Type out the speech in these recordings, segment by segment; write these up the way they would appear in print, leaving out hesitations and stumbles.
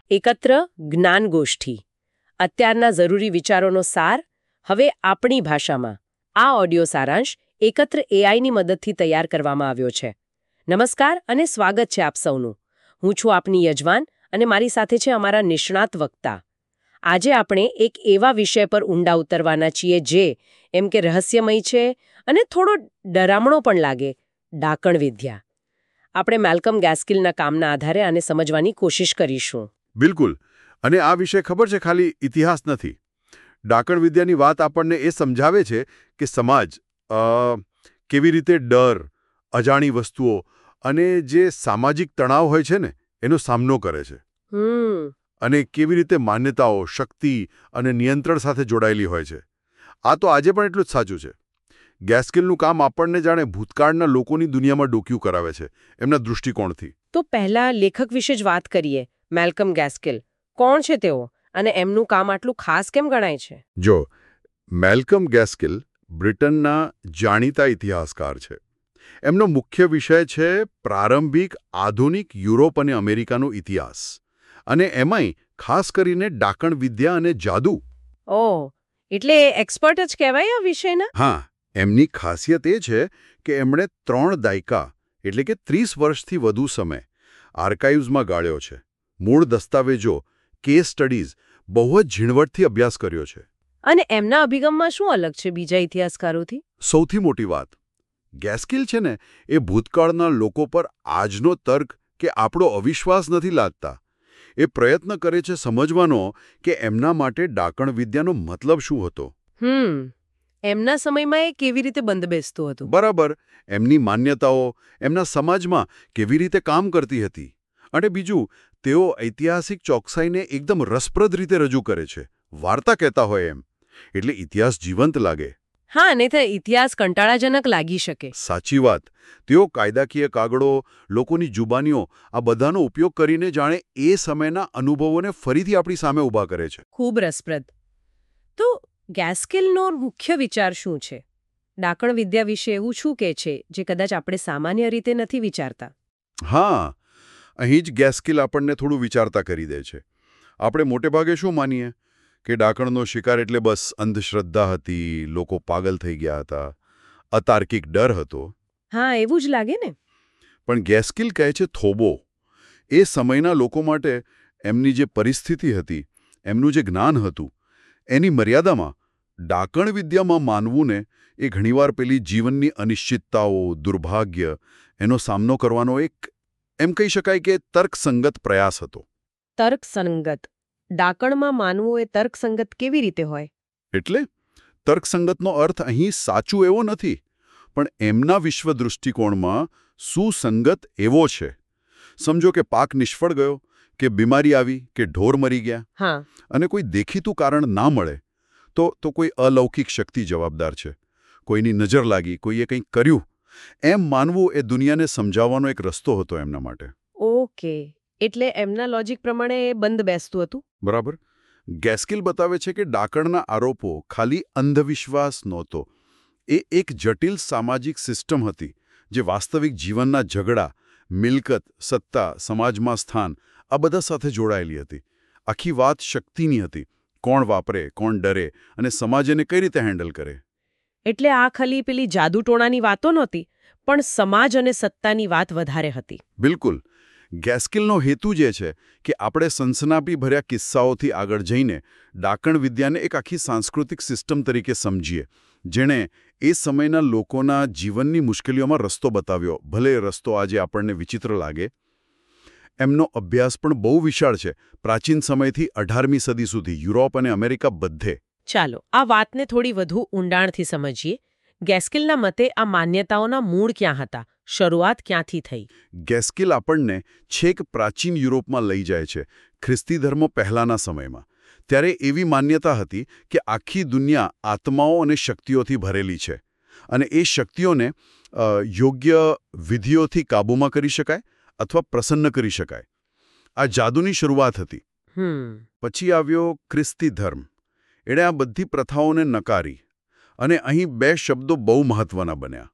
એકત્ર જ્ઞાનગોષ્ઠી અત્યારના જરૂરી વિચારોનો સાર હવે આપણી ભાષામાં આ ઓડિયો સારાંશ એકત્ર એઆઈની મદદથી તૈયાર કરવામાં આવ્યો છે. નમસ્કાર અને સ્વાગત છે આપ સૌનું. હું છું આપની યજમાન અને મારી સાથે છે અમારા નિષ્ણાત વક્તા. આજે આપણે એક એવા વિષય પર ઊંડા ઉતરવાના છીએ જે એમ કે રહસ્યમય છે અને થોડો ડરામણો પણ લાગે, ડાકણ વિદ્યા. આપણે મેલ્કમ ગેસ્કિલના કામના આધારે આને સમજવાની કોશિશ કરીશું. બિલકુલ. અને આ વિષય ખબર છે ખાલી ઇતિહાસ નથી. ડાકણ વિદ્યાની વાત આપણને એ સમજાવે છે કે સમાજ કેવી રીતે ડર, અજાણી વસ્તુઓ અને જે સામાજિક તણાવ હોય છે ને એનો સામનો કરે છે. અને કેવી રીતે માન્યતાઓ, શક્તિ અને નિયંત્રણ સાથે જોડાયેલી હોય છે. આ તો આજે પણ એટલું જ સાચું છે. ગેસ્કિલનું કામ આપણને જાણે ભૂતકાળના લોકોની દુનિયામાં ડોક્યું કરાવે છે, એમના દૃષ્ટિકોણથી. તો પહેલા લેખક વિશે જ વાત કરીએ. મેલ્કમ ગેસ્કિલ કોણ છે તેઓ અને એમનું કામ આટલું ખાસ કેમ ગણાય છે? જો, મેલ્કમ ગેસ્કિલ બ્રિટનના જાણીતા ઇતિહાસકાર છે. એમનો મુખ્ય વિષય છે પ્રારંભિક આધુનિક યુરોપ અને અમેરિકાનો ઇતિહાસ, અને એમાંય ખાસ કરીને ડાકણ વિદ્યા અને જાદુ. ઓહ, એટલે એક્સપર્ટ જ કહેવાય આ વિષયના? હા, એમની ખાસિયત એ છે કે એમણે 3 દાયકા એટલે કે 30 વર્ષથી વધુ સમય આર્કાઇવ્સમાં ગાળ્યો છે. મૂળ દસ્તાવેજો, કેસ સ્ટડીઝ બહુ જ ઝીણવટથી અભ્યાસ કર્યો છે. અને એમના અભિગમમાં શું અલગ છે બીજા ઇતિહાસકારોથી? સૌથી મોટી વાત, ગેસ્કિલ છે ને એ ભૂતકાળના લોકો પર આજનો તર્ક કે આપણો અવિશ્વાસ નથી લાદતા. એ પ્રયત્ન કરે છે સમજવાનો કે એમના માટે ડાકણ વિદ્યાનો મતલબ શું હતો. એમના સમયમાં એ કેવી રીતે બંધબેસતું હતું? બરાબર. એમની માન્યતાઓ એમના સમાજમાં કેવી રીતે કામ કરતી હતી. અને બીજું, તેઓ ઐતિહાસિક ચોકસાઈને એકદમ રસપ્રદ રીતે રજૂ કરે છે, વાર્તા કહેતા હોય એમ. એટલે ઇતિહાસ જીવંત લાગે. હા, નહીં તો ઇતિહાસ કંટાળાજનક લાગી શકે. સાચી વાત. તેઓ કાયદાકીય કાગળો, લોકોની જુબાનીઓ આ બધાનો ઉપયોગ કરીને જાણે એ સમયના અનુભવોને ફરીથી આપણી સામે ઊભા કરે છે. ખૂબ રસપ્રદ. તો ગેસ્કિલનો મુખ્ય વિચાર શું છે? ડાકણ વિદ્યા વિશે એવું શું કહે છે જે કદાચ આપણે સામાન્ય રીતે નથી વિચારતા? હા, અહીં જ ગેસ્કિલ આપણને થોડું વિચારતા કરી દે છે. આપણે મોટેભાગે શું માનીએ કે ડાકણનો શિકાર એટલે બસ અંધશ્રદ્ધા હતી, લોકો પાગલ થઈ ગયા હતા, અતાર્કિક ડર હતો. હા, એવું જ લાગે ને. પણ ગેસ્કિલ કહે છે થોબો. એ સમયના લોકો માટે એમની જે પરિસ્થિતિ હતી, એમનું જે જ્ઞાન હતું, એની મર્યાદામાં ડાકણ વિદ્યામાં માનવું ને એ ઘણીવાર પેલી જીવનની અનિશ્ચિતતાઓ, દુર્ભાગ્ય એનો સામનો કરવાનો એક એમ કહી શકાય કે તર્કસંગત પ્રયાસ હતો. તર્કસંગત? ડાકણમાં માનવું એ તર્કસંગત કેવી રીતે હોય? એટલે તર્કસંગતનો અર્થ અહીં સાચું એવો નથી, પણ એમના વિશ્વ દૃષ્ટિકોણમાં સુસંગત એવો છે. સમજો કે પાક નિષ્ફળ ગયો, કે બીમારી આવી, કે ઢોર મરી ગયા, અને કોઈ દેખીતું કારણ ના મળે તો કોઈ અલૌકિક શક્તિ જવાબદાર છે. કોઈની નજર લાગી, કોઈએ કંઈક કર્યું, એમ માનવું એ દુનિયાને સમજાવવાનો એક રસ્તો હતો એમના માટે. ઓકે, એટલે એમના લોજિક પ્રમાણે એ બંધ બેસતું હતું. બરાબર. ગેસ્કિલ બતાવે છે કે ડાકણના આરોપો ખાલી અંધવિશ્વાસ નહોતો. એ એક જટિલ સામાજિક સિસ્ટમ હતી જે વાસ્તવિક જીવનના ઝઘડા, મિલકત, સત્તા, સમાજમાં સ્થાન આ બધા સાથે જોડાયેલી હતી. આખી વાત શક્તિની હતી. કોણ વાપરે, કોણ ડરે અને સમાજ એને કઈ રીતે હેન્ડલ કરે. એટલે આ ખાલી પેલી જાદુટોણાની વાતો નહોતી, પણ સમાજ અને સત્તાની વાત વધારે હતી. બિલકુલ. ગેસ્કિલનો હેતુ જે છે કે આપણે સનસનાટી ભર્યા કિસ્સાઓથી આગળ જઈને ડાકણ વિદ્યાને એક આખી સાંસ્કૃતિક સિસ્ટમ તરીકે સમજીએ, જેણે એ સમયના લોકોના જીવનની મુશ્કેલીઓમાં રસ્તો બતાવ્યો. ભલે એ રસ્તો આજે આપણને વિચિત્ર લાગે. એમનો અભ્યાસ પણ બહુ વિશાળ છે. પ્રાચીન સમયથી 18મી સદી સુધી યુરોપ અને અમેરિકા બધે. ચાલો આ વાતને થોડી વધુ ઊંડાણથી સમજીએ. ગેસ્કિલના મતે આ માન્યતાઓના મૂળ ક્યાં હતા? શરૂઆત ક્યાંથી થઈ? ગેસ્કિલ આપણને છેક પ્રાચીન યુરોપમાં લઈ જાય છે, ખ્રિસ્તી ધર્મ પહેલાના સમયમાં. ત્યારે એવી માન્યતા હતી કે આખી દુનિયા આત્માઓ અને શક્તિઓથી ભરેલી છે, અને એ શક્તિઓને યોગ્ય વિધિઓથી કાબૂમાં કરી શકાય અથવા પ્રસન્ન કરી શકાય. આ જાદુની શરૂઆત હતી. પછી આવ્યો ખ્રિસ્તી ધર્મ. એણે આ બધી પ્રથાઓને નકારી, અને અહીં 2 શબ્દો બહુ મહત્વના બન્યા: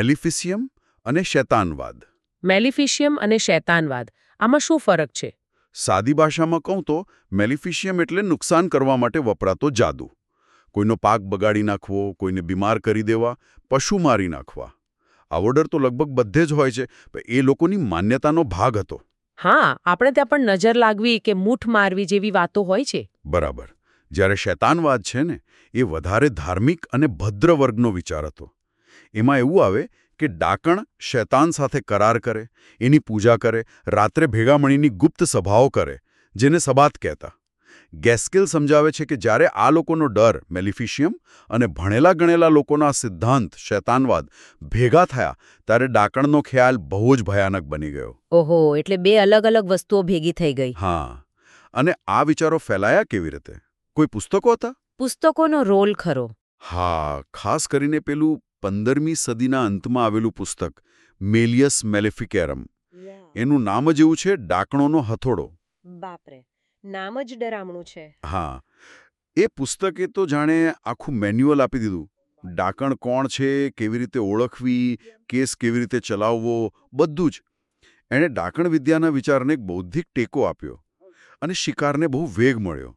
મેલિફિસિયમ અને શૈતાનવાદ. મેલિફિશિયમ અને શૈતાનવાદ, આમાં શું ફરક છે? સાદી ભાષામાં કહું તો મેલિફિશિયમ એટલે નુકસાન કરવા માટે વપરાતો જાદુ. કોઈનો પાક બગાડી નાખવો, કોઈને બીમાર કરી દેવા, પશુ મારી નાખવા. આવો ડર તો લગભગ બધે જ હોય છે, પણ એ લોકોની માન્યતાનો ભાગ હતો. હા, આપણે ત્યાં પણ નજર લાગવી કે મૂઠ મારવી જેવી વાતો હોય છે. બરાબર. જ્યારે શૈતાનવાદ છે ને, એ વધારે ધાર્મિક અને ભદ્ર વર્ગનો વિચાર હતો. એમાં એવું આવે કે ડાકણ શૈતાન સાથે કરાર કરે, એની પૂજા કરે, રાત્રે ભેગા મળીની ગુપ્ત સભાઓ કરે, જેને સબાત કહેતા. ગેસ્કેલ સમજાવે છે કે જ્યારે આ લોકોનો ડર મેલિફિશિયમ અને ભણેલા ગણેલા લોકોના સિદ્ધાંત શૈતાનવાદ ભેગા થયા ત્યારે ડાકણનો ખ્યાલ બહુ જ ભયાનક બની ગયો. ઓહો, એટલે બે અલગ અલગ વસ્તુઓ ભેગી થઈ ગઈ. હા, અને આ વિચારો ફેલાયા કેવી રીતે? કોઈ પુસ્તકો હતા? પુસ્તકોનો રોલ ખરો. હા, ખાસ કરીને પેલું 15મી સદીના અંતમાં આવેલું પુસ્તક મેલિયસ મેલેફિકેરમ. એનું નામ જ એવું છે, ડાકણોનો હથોડો. બાપરે, નામ જ ડરામણું છે. હા, એ પુસ્તકે તો જાણે આખું મેન્યુઅલ આપી દીધું. ડાકણ કોણ છે, કેવી રીતે ઓળખવી, કેસ કેવી રીતે ચલાવવો, બધું જ. એણે ડાકણ વિદ્યાના વિચારને એક બૌદ્ધિક ટેકો આપ્યો અને શિકારને બહુ વેગ મળ્યો.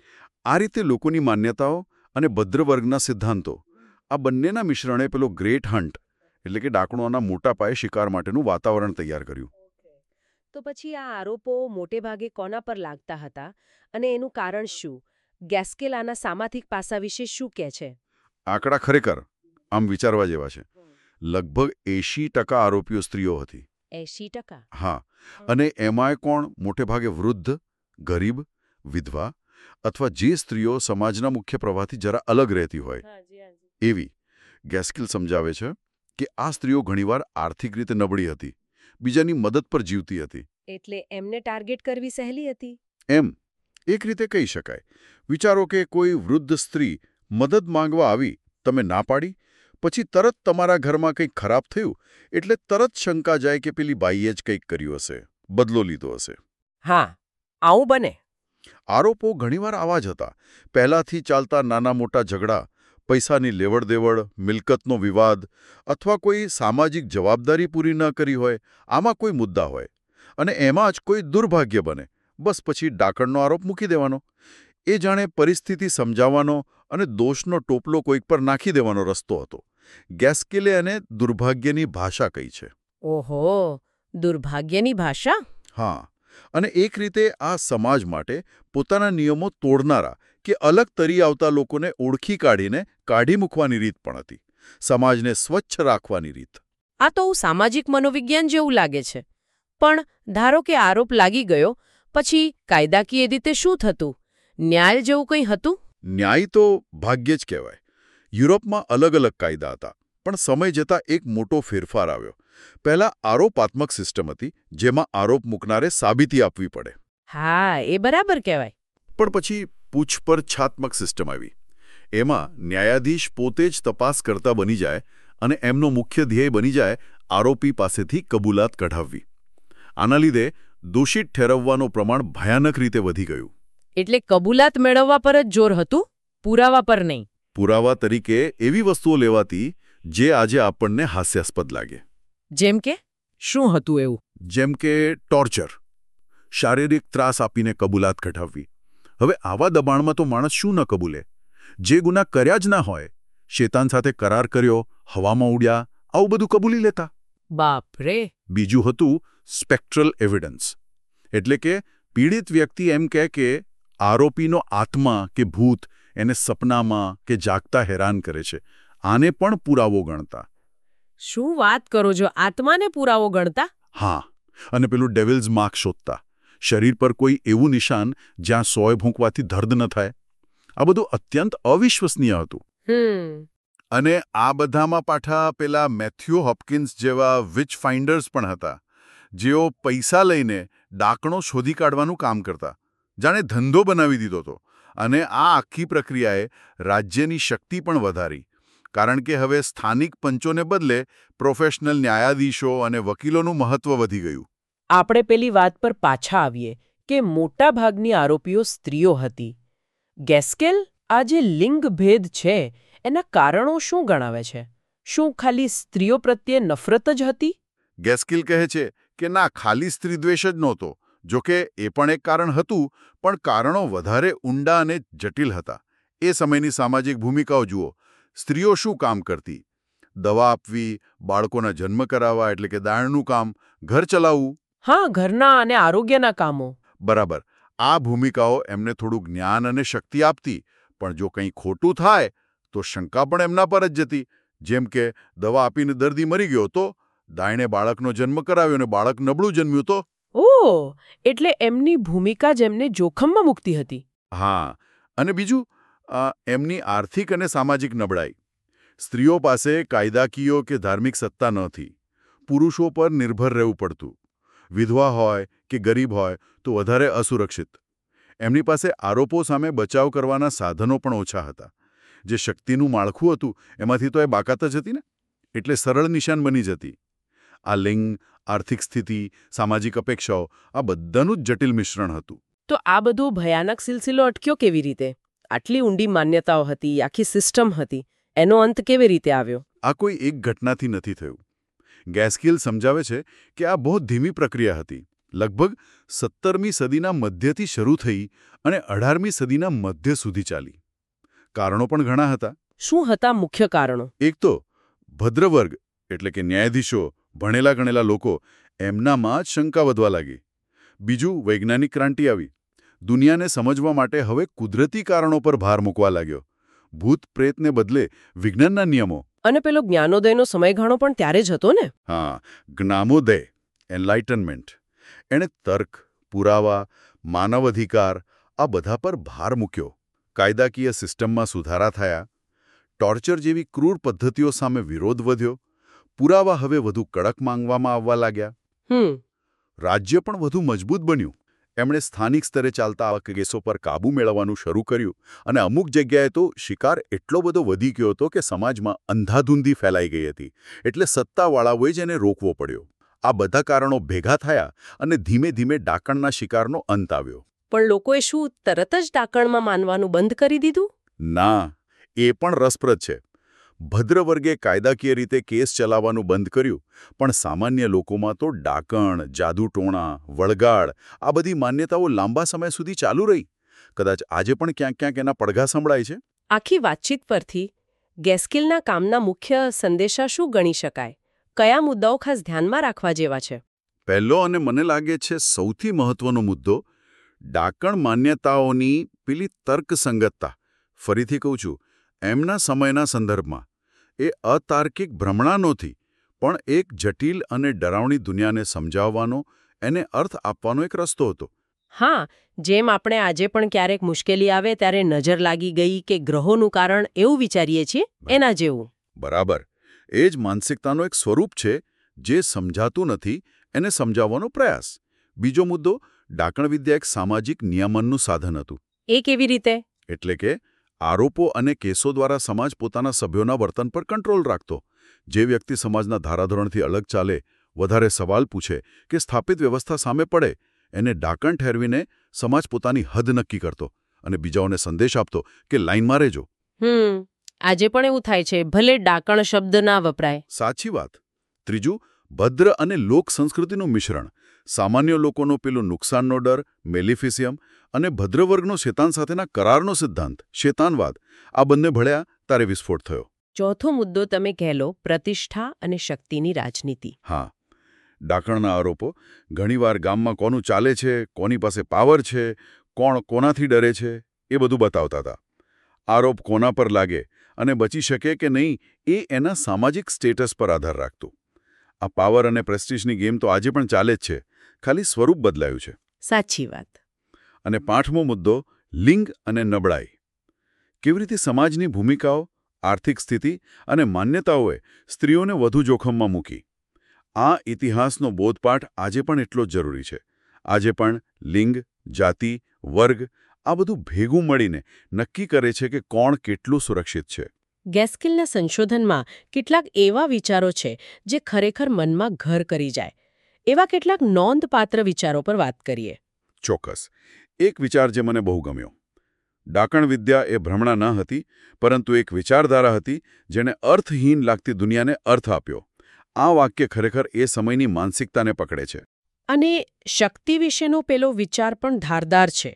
આ રીતે લોકોની માન્યતાઓ અને ભદ્રવર્ગના સિદ્ધાંતો, આ બંનેના મિશ્રણે પેલો ગ્રેટ હન્ટ એટલે કે ડાકણોના મોટા પાયે શિકાર માટેનું વાતાવરણ તૈયાર કર્યું. તો પછી આ આરોપો મોટે ભાગે કોના પર લાગતા હતા અને એનું કારણ શું? ગેસ્કેલ આના સામાજિક પાસા વિશે શું કહે છે? આંકડા ખરેખર આમ વિચારવા જેવા છે. લગભગ 80% આરોપીઓ સ્ત્રીઓ હતી. 80%? હા, અને એમાંય કોણ? મોટે ભાગે વૃદ્ધ, ગરીબ, વિધવા અથવા જે સ્ત્રીઓ સમાજના મુખ્ય પ્રવાહથી જરા અલગ રહેતી હોય એવી. ગેસ્કેલ સમજાવે છે કે આ સ્ત્રીઓ ઘણીવાર આર્થિક રીતે નબળી હતી, બીજાની મદદ પર જીવતી હતી. એટલે એમને ટાર્ગેટ કરવી સહેલી હતી? એમ એક રીતે કહી શકાય. વિચારો કે કોઈ વૃદ્ધ સ્ત્રી મદદ માંગવા આવી, તમે ના પાડી, પછી તરત તમારા ઘરમાં કંઈક ખરાબ થયું એટલે તરત શંકા જાય કે પેલી બાઈએ જ કંઈક કર્યું હશે, બદલો લીધો હશે. હા, આવું બને. આરોપો ઘણીવાર આવા જ હતા. પહેલાથી ચાલતા નાના મોટા ઝઘડા, પૈસાની લેવડ-દેવડ, મિલકતનો વિવાદ અથવા કોઈ સામાજિક જવાબદારી પૂરી ન કરી હોય, આમાં કોઈ મુદ્દા હોય અને એમાં જ કોઈ દુર્ભાગ્ય બને, બસ પછી ડાકણનો આરોપ મૂકી દેવાનો. એ જાણે પરિસ્થિતિ સમજાવવાનો અને દોષનો ટોપલો કોઈક પર નાખી દેવાનો રસ્તો હતો. ગેસ્કેલે એને દુર્ભાગ્યની ભાષા કહી છે. ઓહો, દુર્ભાગ્યની ભાષા? હા, અને એક રીતે આ સમાજ માટે પોતાના નિયમો તોડનારા કે અલગ તરી આવતા લોકોને ઓળખી કાઢીને કાઢી મૂકવાની રીત પણ હતી. સમાજને સ્વચ્છ રાખવાની રીત. આ તો સામાજિક મનોવિજ્ઞાન જેવું લાગે છે. પણ ધારો કે આરોપ લાગી ગયો, પછી કાયદાકીય રીતે શું થતું? ન્યાય જેવું કંઈ હતું? ન્યાય તો ભાગ્યે જ કહેવાય. યુરોપમાં અલગ અલગ કાયદા હતા, પણ સમય જતાં એક મોટો ફેરફાર આવ્યો. પહેલાં આરોપાત્મક સિસ્ટમ હતી, જેમાં આરોપ મૂકનારે સાબિતી આપવી પડે. હા, એ બરાબર કહેવાય. પણ પછી પૂછપરછાત્મક સિસ્ટમ આવી. એમાં ન્યાયાધીશ પોતે જ તપાસ કરતા બની જાય અને એમનો મુખ્ય ધ્યેય બની જાય આરોપી પાસેથી કબૂલાત કઢાવવી. આના લીધે દોષિત ઠેરવવાનું પ્રમાણ ભયાનક રીતે વધી ગયું. એટલે કબૂલાત મેળવવા પર જ જોર હતું, પુરાવા પર નહીં. પુરાવા તરીકે એવી વસ્તુઓ લેવાતી જે આજે આપણને હાસ્યાસ્પદ લાગે. જેમ કે શું હતું એવું? જેમ કે ટોર્ચર, શારીરિક ત્રાસ આપીને કબૂલાત કઢાવવી. હવે આવા દબાણમાં તો માણસ શું ન કબૂલે? જે ગુના કર્યા જ ના હોય, શેતાન સાથે કરાર કર્યો, હવામાં ઉડ્યા, આવું બધું કબૂલી લેતા. બાપ રે! બીજું હતું સ્પેક્ટ્રલ એવિડન્સ, એટલે કે પીડિત વ્યક્તિ એમ કહે કે આરોપીનો આત્મા કે ભૂત એને સપનામાં કે જાગતા હેરાન કરે છે. આને પણ પુરાવો ગણતા. શું વાત કરો છો? આત્માને પુરાવો ગણતા? હા, અને પેલું ડેવિલ્સ માર્ક શોધતા. શરીર પર કોઈ એવું નિશાન જ્યાં સોય ભૂંકવાથી દર્દ ન થાય. આ બધું અત્યંત અવિશ્વસનીય હતું. અને આ બધામાં પાછા પેલા મેથ્યુ હોપકિન્સ જેવા વિચ ફાઇન્ડર્સ પણ હતા, જેઓ પૈસા લઈને ડાકણો શોધી કાઢવાનું કામ કરતા. જાણે ધંધો બનાવી દીધો હતો. અને આ આખી પ્રક્રિયાએ રાજ્યની શક્તિ પણ વધારી, કારણ કે હવે સ્થાનિક પંચોને બદલે પ્રોફેશનલ ન્યાયાધીશો અને વકીલોનું મહત્વ વધી ગયું. આપણે પેલી વાત પર પાછા આવીએ કે મોટા ભાગની આરોપીઓ સ્ત્રીઓ હતી. ગેસ્કેલ આ જે લિંગ ભેદ છે એના કારણો શું ગણાવે છે? શું ખાલી સ્ત્રીઓ પ્રત્યે નફરત જ હતી? ગેસ્કેલ કહે છે કે ના, ખાલી સ્ત્રી દ્વેષ જ નહોતો. જોકે એ પણ એક કારણ હતું, પણ કારણો વધારે ઊંડા અને જટિલ હતા. એ સમયની સામાજિક ભૂમિકાઓ જુઓ. સ્ત્રીઓ શું કામ કરતી? દવા આપવી, બાળકોના જન્મ કરાવવા એટલે કે દાણનું કામ, ઘર ચલાવવું. હા, ઘરના અને આરોગ્યના કામો. બરાબર. આ ભૂમિકાઓ એમને થોડું જ્ઞાન અને શક્તિ આપતી, પણ જો કંઈ ખોટું થાય તો શંકા પણ એમના પર જ જતી. જેમ કે દવા આપીને દર્દી મરી ગયો તો, દાયણે બાળકનો જન્મ કરાવ્યો અને બાળક નબળું જન્મ્યું તો. ઓહ, એટલે એમની ભૂમિકા જ એમને જોખમમાં મૂકતી હતી. હા, અને બીજું એમની આર્થિક અને સામાજિક નબળાઈ. સ્ત્રીઓ પાસે કાયદાકીય કે ધાર્મિક સત્તા નહોતી. પુરુષો પર નિર્ભર રહેવું પડતું. વિધવા હોય કે ગરીબ હોય તો વધારે અસુરક્ષિત. એમની પાસે આરોપો સામે બચાવ કરવાના સાધનો પણ ઓછા હતા. જે શક્તિનું માળખું હતું એમાંથી તો એ બાકાત જ હતી ને, એટલે સરળ નિશાન બની જતી. આ લિંગ, આર્થિક સ્થિતિ, સામાજિક અપેક્ષાઓ, આ બધાનું જ જટિલ મિશ્રણ હતું. તો આ બધો ભયાનક સિલસિલો અટક્યો કેવી રીતે? આટલી ઊંડી માન્યતાઓ હતી, આખી સિસ્ટમ હતી, એનો અંત કેવી રીતે આવ્યો? આ કોઈ એક ઘટનાથી નથી થયું. ગેસ્કિલ સમજાવે છે કે આ બહુ ધીમી પ્રક્રિયા હતી. લગભગ 17મી સદીના મધ્યથી શરૂ થઈ અને 18મી સદીના મધ્ય સુધી ચાલી. કારણો પણ ઘણા હતા. શું હતા મુખ્ય કારણો? એક તો ભદ્રવર્ગ એટલે કે ન્યાયાધીશો, ભણેલા ગણેલા લોકો, એમનામાં જ શંકા વધવા લાગી. બીજું, વૈજ્ઞાનિક ક્રાંતિ આવી. દુનિયાને સમજવા માટે હવે કુદરતી કારણો પર ભાર મૂકવા લાગ્યો. ભૂત પ્રેતને બદલે વિજ્ઞાનના નિયમો. અને પેલો જ્ઞાનોદયનો સમયગાળો પણ ત્યારે જ હતો ને? હા, જ્ઞાનોદય, એનલાઇટનમેન્ટ. એણે તર્ક, પુરાવા, માનવ અધિકાર આ બધા પર ભાર મૂક્યો. કાયદાકીય સિસ્ટમમાં સુધારા થયા. ટોર્ચર જેવી ક્રૂર પદ્ધતિઓ સામે વિરોધ વધ્યો. પુરાવા હવે વધુ કડક માંગવામાં આવવા લાગ્યા. રાજ્ય પણ વધુ મજબૂત બન્યું. એમણે સ્થાનિક સ્તરે ચાલતા આવા કેસો પર કાબૂ મેળવવાનું શરૂ કર્યું અને અમુક જગ્યાએ તો શિકાર એટલો બધો વધી ગયો હતો કે સમાજમાં અંધાધૂંધી ફેલાઈ ગઈ હતી. એટલે સત્તાવાળાઓએ જ એને રોકવો પડ્યો. આ બધા કારણો ભેગા થયા અને ધીમે ધીમે ડાકણના શિકારનો અંત આવ્યો. પણ લોકોએ શું તરત જ ડાકણમાં માનવાનું બંધ કરી દીધું? ના, એ પણ રસપ્રદ છે. ભદ્રવર્ગે કાયદાકીય રીતે કેસ ચલાવવાનું બંધ કર્યું, પણ સામાન્ય લોકોમાં તો ડાકણ, જાદુટોણા, વળગાડ આ બધી માન્યતાઓ લાંબા સમય સુધી ચાલુ રહી. કદાચ આજે પણ ક્યાંક ક્યાંક એના પડઘા સંભળાય છે. આખી વાતચીત પરથી ગેસ્કિલના કામના મુખ્ય સંદેશા શું ગણી શકાય? કયા મુદ્દાઓ ખાસ ધ્યાનમાં રાખવા જેવા છે? પહેલો અને મને લાગે છે સૌથી મહત્વનો મુદ્દો, ડાકણ માન્યતાઓની પેલી તર્કસંગતતા. ફરીથી કહું છું, એમના સમયના સંદર્ભમાં એ અતાર્કિક ભ્રમણા નહોતી, પણ એક જટિલ અને ડરાવણી દુનિયાને સમજાવવાનો, એને અર્થ આપવાનો એક રસ્તો હતો. હા, જેમ આપણે આજે પણ ક્યારેક મુશ્કેલી આવે ત્યારે નજર લાગી ગઈ કે ગ્રહોનું કારણ એવું વિચારીએ છીએ, એના જેવું. બરાબર. એ જ માનસિકતાનો એક સ્વરૂપ છે, જે સમજાતું નથી એને સમજાવવાનો પ્રયાસ. બીજો મુદ્દો, ડાકણવિદ્યા એક સામાજિક નિયમનનું સાધન હતું. એ કેવી રીતે? એટલે કે આરોપો અને કેસો દ્વારા સમાજ પોતાના સભ્યોના વર્તન પર કંટ્રોલ રાખતો. જે વ્યક્તિ સમાજના ધારાધોરણથી અલગ ચાલે, વધારે સવાલ પૂછે કે સ્થાપિત વ્યવસ્થા સામે પડે, એને ડાકણ ઠેરવીને સમાજ પોતાની હદ નક્કી કરતો અને બીજાઓને સંદેશ આપતો કે લાઇનમાં રહેજો. આજે પણ એવું થાય છે, ભલે ડાકણ શબ્દ ના વપરાય. સાચી વાત. ત્રીજું, ભદ્ર અને લોક સંસ્કૃતિનું મિશ્રણ. સામાન્ય લોકોનો પેલો નુકસાનનો ડર, મેલિફિસિયમ, અને ભદ્રવર્ગનો શેતાન સાથેના કરારનો સિદ્ધાંત, શેતાનવાદ, આ બંને ભળ્યા તારે વિસ્ફોટ થયો. ચોથો મુદ્દો તમે કહેલો, પ્રતિષ્ઠા અને શક્તિની રાજનીતિ. હા, ડાકણના આરોપો ઘણીવાર ગામમાં કોનું ચાલે છે, કોની પાસે પાવર છે, કોણ કોનાથી ડરે છે, એ બધું બતાવતા હતા. આરોપ કોના પર લાગે અને બચી શકે કે નહીં એ એના સામાજિક સ્ટેટસ પર આધાર રાખતું. આ પાવર અને પ્રેસ્ટીજની ગેમ તો આજે પણ ચાલે જ છે, ખાલી સ્વરૂપ બદલાયું છે. સાચી વાત. અને પાંચમો મુદ્દો, લિંગ અને નબળાઈ. કેવી રીતે સમાજની ભૂમિકાઓ, આર્થિક સ્થિતિ અને માન્યતાઓએ સ્ત્રીઓને વધુ જોખમમાં મૂકી. આ ઇતિહાસનો બોધપાઠ આજે પણ એટલો જ જરૂરી છે. આજે પણ લિંગ, જાતિ, વર્ગ આ બધું ભેગું મળીને નક્કી કરે છે કે કોણ કેટલું સુરક્ષિત છે. ગેસ્કિલના સંશોધનમાં કેટલાક એવા વિચારો છે જે ખરેખર મનમાં ઘર કરી જાય. એવા કેટલાક નોંધપાત્ર વિચારો પર વાત કરીએ. ચોક્કસ. એક વિચાર જે મને બહુ ગમ્યો. ડાકણ વિદ્યા એ ભ્રમણા ન હતી, પરંતુ એક વિચારધારા હતી જેણે અર્થહીન લાગતી દુનિયાને અર્થ આપ્યો. આ વાક્ય ખરેખર એ સમયની માનસિકતાને પકડે છે. અને શક્તિ વિશેનો પેલો વિચાર પણ ધારદાર છે.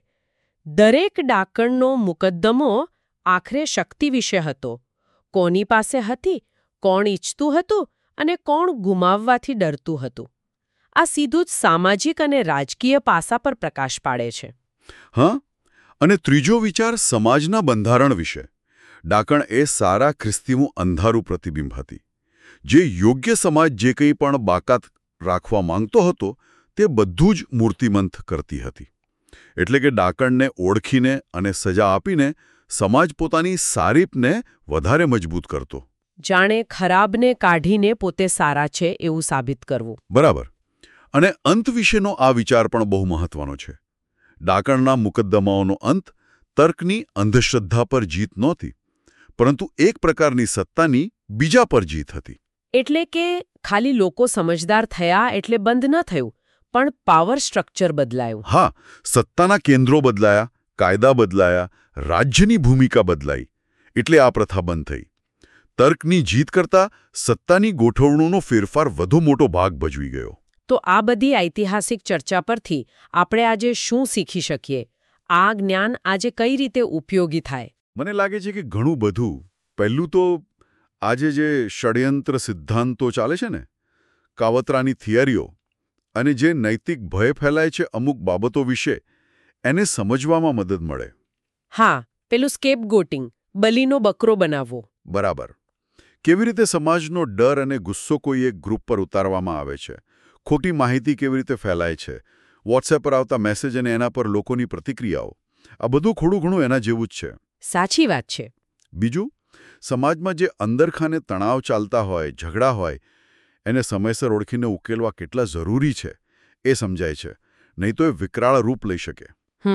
દરેક ડાકણનો મુકદ્દમો આખરે શક્તિ વિશે હતો. કોની પાસે હતી, કોણ ઈચ્છતું હતું અને કોણ ગુમાવવાથી ડરતું હતું. આ સીધું જ સામાજિક અને રાજકીય પાસા પર પ્રકાશ પાડે છે. હા, અને ત્રીજો વિચાર સમાજના બંધારણ વિશે. ડાકણ એ સારા ખ્રિસ્તીનું અંધારું પ્રતિબિંબ હતી. જે યોગ્ય સમાજ જે કંઈ પણ બાકાત રાખવા માંગતો હતો તે બધું જ મૂર્તિમંત કરતી હતી. એટલે કે ડાકણને ઓળખીને અને સજા આપીને સમાજ પોતાની સારીપને વધારે મજબૂત કરતો. જાણે ખરાબને કાઢીને પોતે સારા છે એવું સાબિત કરવું. બરાબર. અને અંત વિશેનો આ વિચાર પણ બહુ મહત્વનો છે. ડાકણના મુકદ્દમાઓનો અંત તર્કની અંધશ્રદ્ધા પર જીત નહોતી, પરંતુ એક પ્રકારની સત્તાની બીજા પર જીત હતી. એટલે કે ખાલી લોકો સમજદાર થયા એટલે બંધ ન થયું, પણ પાવર સ્ટ્રક્ચર બદલાયું. હા, સત્તાના કેન્દ્રો બદલાયા, કાયદા બદલાયા, રાજ્યની ભૂમિકા બદલાઈ. એટલે આ પ્રથા બંધ થઈ. તર્કની જીત કરતાં સત્તાની ગોઠવણીનો ફેરફાર વધુ મોટો ભાગ ભજવી ગયો. તો આ બધી ઐતિહાસિક ચર્ચા પરથી આપણે આજે શું શીખી શકીએ? આ જ્ઞાન આજે કઈ રીતે ઉપયોગી થાય? મને લાગે છે કે ઘણું બધું. પહેલું તો આજે જે ષડયંત્ર સિદ્ધાંતો ચાલે છે ને, કાવતરાની થિયરીઓ, અને જે નૈતિક ભય ફેલાય છે અમુક બાબતો વિશે, એને સમજવામાં મદદ મળે. હા, પેલું સ્કેપગોટિંગ, બલીનો બકરો બનાવવો. બરાબર. કેવી રીતે સમાજનો ડર અને ગુસ્સો કોઈ એક ગ્રુપ પર ઉતારવામાં આવે છે, ખોટી માહિતી કેવી રીતે ફેલાય છે, વોટ્સએપ પર આવતા મેસેજ અને એના પર લોકોની પ્રતિક્રિયાઓ, આ બધું થોડું ઘણું એના જેવું જ છે. સાચી વાત છે. બીજું, સમાજમાં જે અંદરખાને તણાવ ચાલતા હોય, ઝઘડા હોય, એને સમયસર ઓળખીને ઉકેલવા કેટલા જરૂરી છે એ સમજાય છે. નહીં તો એ વિકરાળ રૂપ લઈ શકે.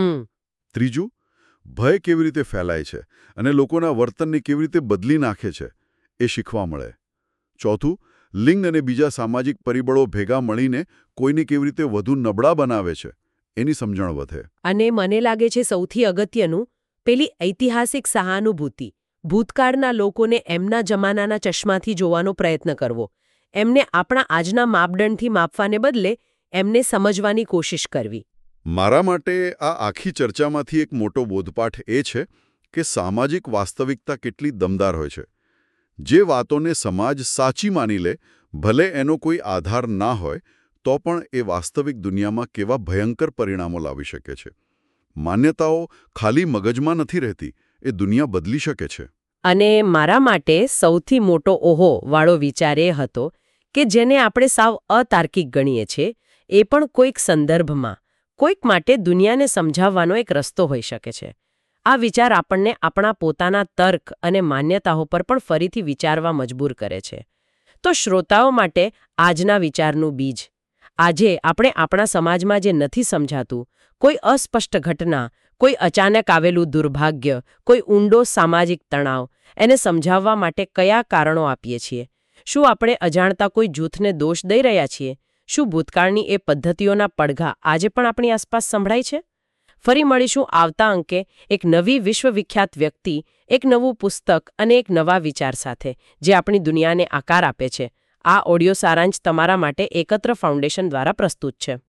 ત્રીજું, ભય કેવી રીતે ફેલાય છે અને લોકોના વર્તનને કેવી રીતે બદલી નાખે છે એ શીખવા મળે. ચોથું, લિંગ અને બીજા સામાજિક પરિબળો ભેગા મળીને કોઈને કેવી રીતે વધુ નબળા બનાવે છે એની સમજણ વધે. અને મને લાગે છે સૌથી અગત્યનું, પેલી ઐતિહાસિક સહાનુભૂતિ. ભૂતકાળના લોકોને એમના જમાનાના ચશ્માથી જોવાનો પ્રયત્ન કરવો. એમને આપણા આજના માપદંડથી માપવાને બદલે એમને સમજવાની કોશિશ કરવી. મારા માટે આ આખી ચર્ચામાંથી એક મોટો બોધપાઠ એ છે કે સામાજિક વાસ્તવિકતા કેટલી દમદાર હોય છે. જે વાતોને સમાજ સાચી માની લે, ભલે એનો કોઈ આધાર ના હોય, તો પણ એ વાસ્તવિક દુનિયામાં કેવા ભયંકર પરિણામો લાવી શકે છે. માન્યતાઓ ખાલી મગજમાં નથી રહેતી, એ દુનિયા બદલી શકે છે. અને મારા માટે સૌથી મોટો ઓહો વાળો વિચાર એ હતો કે જેને આપણે સાવ અતાર્કિક ગણીએ છીએ, એ પણ કોઈક સંદર્ભમાં, કોઈક માટે દુનિયાને સમજાવવાનો એક રસ્તો હોઈ શકે છે. આ વિચાર આપણને આપણા પોતાના તર્ક અને માન્યતાઓ પર પણ ફરીથી વિચારવા મજબૂર કરે છે. તો શ્રોતાઓ માટે આજના વિચારનું બીજ. આજે આપણે આપણા સમાજમાં જે નથી સમજાતું, કોઈ અસ્પષ્ટ ઘટના, કોઈ અચાનક આવેલું દુર્ભાગ્ય, કોઈ ઊંડો સામાજિક તણાવ, એને સમજાવવા માટે કયા કારણો આપીએ છીએ? શું આપણે અજાણતા કોઈ જૂથને દોષ દઈ રહ્યા છીએ? શું ભૂતકાળની એ પદ્ધતિઓના પડઘા આજે પણ આપણી આસપાસ સંભળાય છે? ફરી મળીશું આવતા અંકે એક નવી વિશ્વવિખ્યાત વ્યક્તિ, એક નવું પુસ્તક અને એક નવા વિચાર સાથે, જે આપણી દુનિયાને આકાર આપે છે. આ ઓડિયો સારાંશ તમારા માટે એકત્ર ફાઉન્ડેશન દ્વારા પ્રસ્તુત છે.